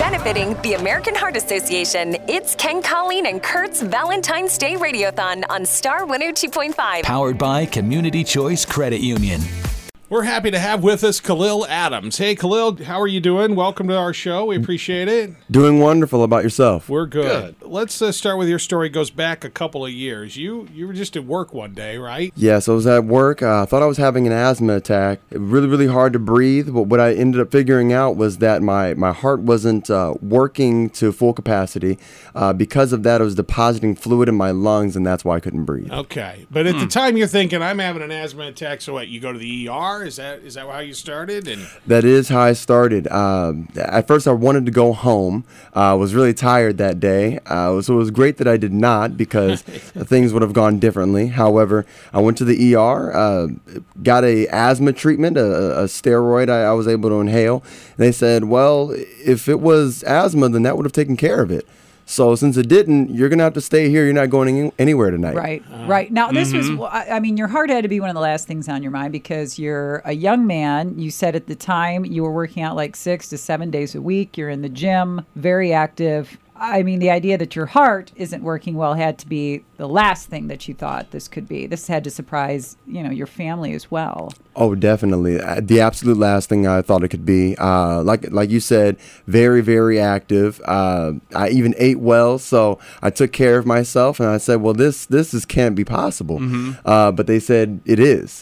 benefiting the American Heart Association, it's Ken, Colleen, and Kurt's Valentine's Day Radiothon on Star 102.5. Powered by Community Choice Credit Union. We're happy to have with us Khalil Adams. Hey, Khalil, how are you doing? Welcome to our show. We appreciate it. Doing wonderful. About yourself? We're good. Let's start with your story. It goes back a couple of years. You were just at work one day, right? Yes, I was at work. I thought I was having an asthma attack. Really, really hard to breathe. But what I ended up figuring out was that my heart wasn't working to full capacity. Because of that, it was depositing fluid in my lungs, and that's why I couldn't breathe. Okay. But at the time, you're thinking, I'm having an asthma attack, so what, you go to the ER? Is that how you started? That is how I started. At first, I wanted to go home. I was really tired that day, so it was great that I did not, because things would have gone differently. However, I went to the ER, got a asthma treatment, a steroid I was able to inhale. And they said, well, if it was asthma, then that would have taken care of it. So since it didn't, you're going to have to stay here. You're not going anywhere tonight. Right. Now, this was, I mean, your heart had to be one of the last things on your mind, because you're a young man. You said at the time you were working out like 6 to 7 days a week. You're in the gym, very active. I mean, the idea that your heart isn't working well had to be the last thing that you thought this could be. This had to surprise, your family as well. Oh, definitely. The absolute last thing I thought it could be. Like you said, very, very active. I even ate well, so I took care of myself, and I said, well, this can't be possible. But they said it is.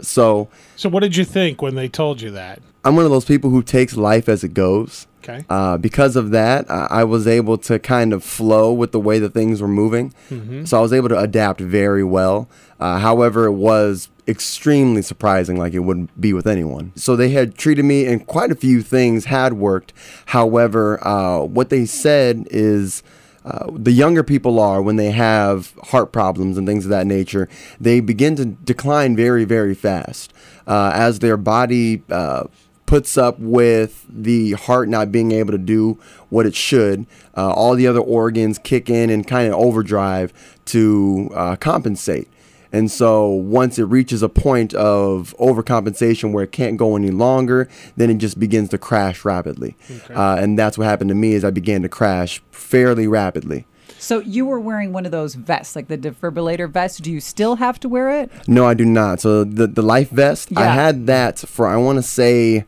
So what did you think when they told you that? I'm one of those people who takes life as it goes. Okay. Because of that, I was able to kind of flow with the way that things were moving. So I was able to adapt very well. However, it was extremely surprising, like it wouldn't be with anyone. So they had treated me, and quite a few things had worked. However, what they said is the younger people are, when they have heart problems and things of that nature, they begin to decline very, very fast as their body puts up with the heart not being able to do what it should. All the other organs kick in and kind of overdrive to compensate. And so once it reaches a point of overcompensation where it can't go any longer, then it just begins to crash rapidly. Okay. And that's what happened to me, is I began to crash fairly rapidly. So you were wearing one of those vests, like the defibrillator vest. Do you still have to wear it? No, I do not. So the life vest, I had that for, I want to say,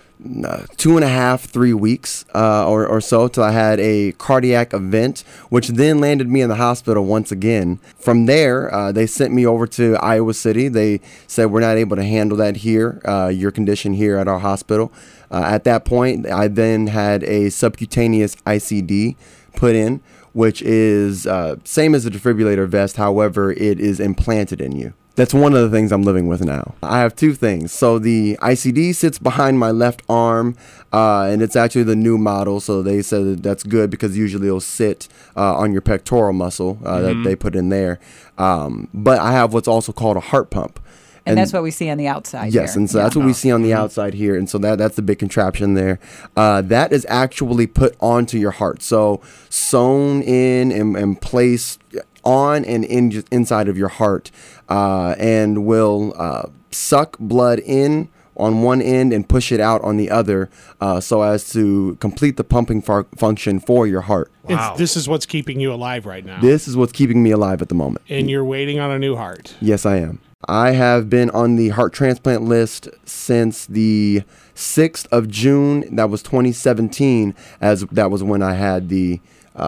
2.5, 3 weeks or so, till I had a cardiac event, which then landed me in the hospital once again. From there, they sent me over to Iowa City. They said, we're not able to handle that here, your condition here at our hospital. At that point, I then had a subcutaneous ICD put in, which is same as the defibrillator vest. However, it is implanted in you. That's one of the things I'm living with now. I have two things. So the ICD sits behind my left arm, and it's actually the new model. So they said that's good, because usually it'll sit on your pectoral muscle that they put in there. But I have what's also called a heart pump. And that's what we see on the outside. Yes, here. And so that's what we see on the outside here. And so that's the big contraption there. That is actually put onto your heart. So sewn in and placed on and inside of your heart, and will suck blood in on one end and push it out on the other, so as to complete the pumping function for your heart. Wow. This is what's keeping you alive right now. This is what's keeping me alive at the moment. And you're waiting on a new heart. Yes, I am. I have been on the heart transplant list since the 6th of June. That was 2017, as that was when I had the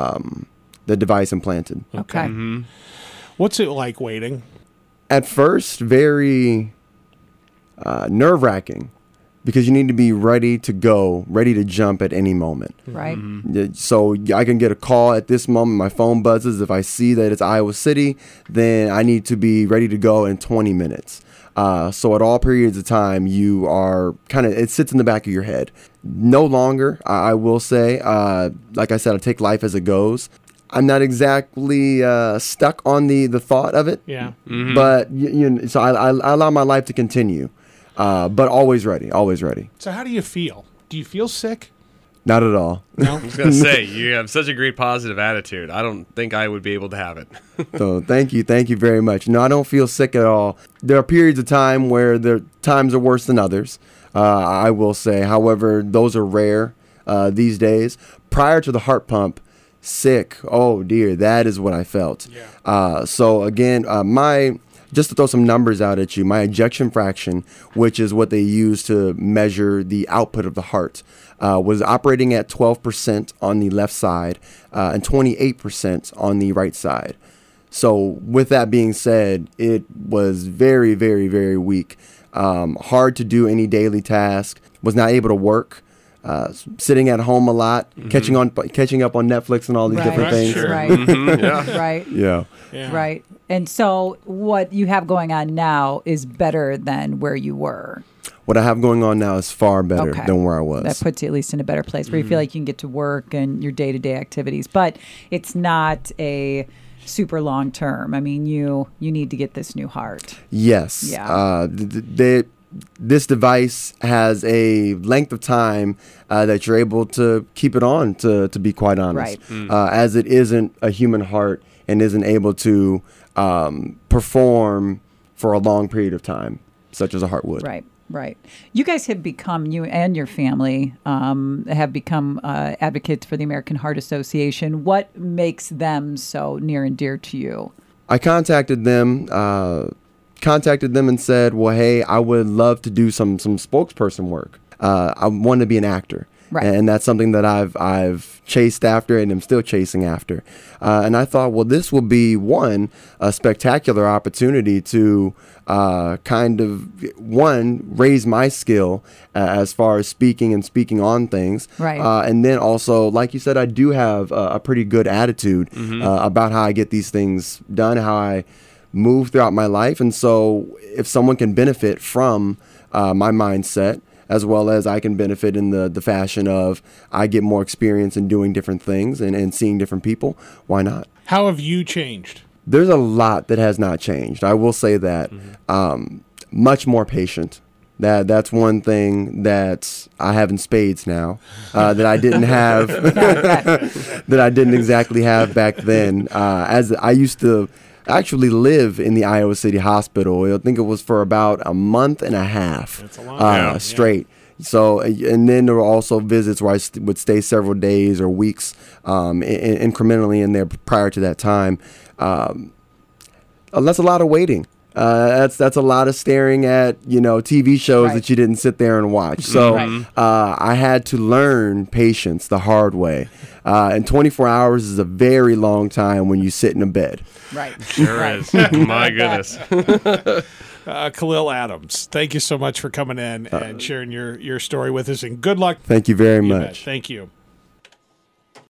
device implanted. Okay. What's it like waiting? At first, very nerve-wracking, because you need to be ready to go, ready to jump at any moment. Right. So I can get a call at this moment. My phone buzzes. If I see that it's Iowa City, then I need to be ready to go in 20 minutes. So at all periods of time, you are it sits in the back of your head. No longer, I will say, like I said, I take life as it goes. I'm not exactly stuck on the thought of it. Yeah. But so I allow my life to continue. But always ready, always ready. So how do you feel? Do you feel sick? Not at all. No? I was going to say, you have such a great positive attitude. I don't think I would be able to have it. So thank you very much. No, I don't feel sick at all. There are periods of time where times are worse than others, I will say. However, those are rare these days. prior to the heart pump, sick. Oh dear, that is what I felt. Yeah. So again, just to throw some numbers out at you, my ejection fraction, which is what they use to measure the output of the heart, was operating at 12% on the left side and 28% on the right side. So with that being said, it was very, very, very weak. Hard to do any daily task. Was not able to work. Sitting at home a lot, catching up on Netflix and all these different things. Sure. Right. Yeah. Right. Yeah. Yeah. Right. And so what you have going on now is better than where you were. What I have going on now is far better than where I was. That puts you at least in a better place where you feel like you can get to work and your day-to-day activities. But it's not a super long term. I mean, you need to get this new heart. Yes. Yeah. This device has a length of time that you're able to keep it on, to be quite honest. Right. As it isn't a human heart and isn't able to perform for a long period of time, such as a heart would. Right. Right. You guys have become, you and your family have become advocates for the American Heart Association. What makes them so near and dear to you? I contacted them and said, well, hey, I would love to do some spokesperson work. I want to be an actor. Right. And that's something that I've chased after and am still chasing after. And I thought, well, this will be a spectacular opportunity to raise my skill as far as speaking on things. Right. And then also, like you said, I do have a pretty good attitude about how I get these things done, how I move throughout my life. And so if someone can benefit from my mindset, as well as I can benefit in the fashion of I get more experience in doing different things and seeing different people, why not? How have you changed? There's a lot that has not changed. I will say that. Much more patient. That's one thing that I have in spades now that I didn't have, that I didn't exactly have back then. As I used to actually live in the Iowa City Hospital. I think it was for about a month and a half. That's a long time. Straight. So, and then there were also visits where I would stay several days or weeks incrementally in there prior to that time. That's a lot of waiting. That's a lot of staring at, TV shows that you didn't sit there and watch. So I had to learn patience the hard way. And 24 hours is a very long time when you sit in a bed. Right. Sure is. My goodness. Khalil Adams, thank you so much for coming in and sharing your story with us, and good luck. Thank you very You bet. much. Thank you.